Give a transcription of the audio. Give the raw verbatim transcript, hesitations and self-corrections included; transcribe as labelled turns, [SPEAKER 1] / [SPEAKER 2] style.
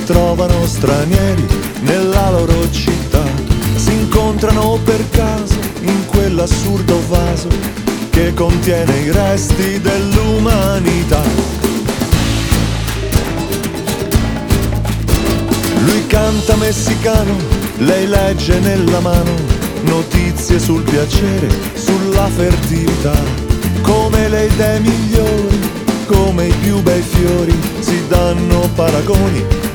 [SPEAKER 1] trovano stranieri nella loro città, si incontrano per caso in quell'assurdo vaso che contiene i resti dell'umanità. Lui canta messicano, lei legge nella mano notizie sul piacere, sulla fertilità, come le idee migliori, come i più bei fiori, si danno paragoni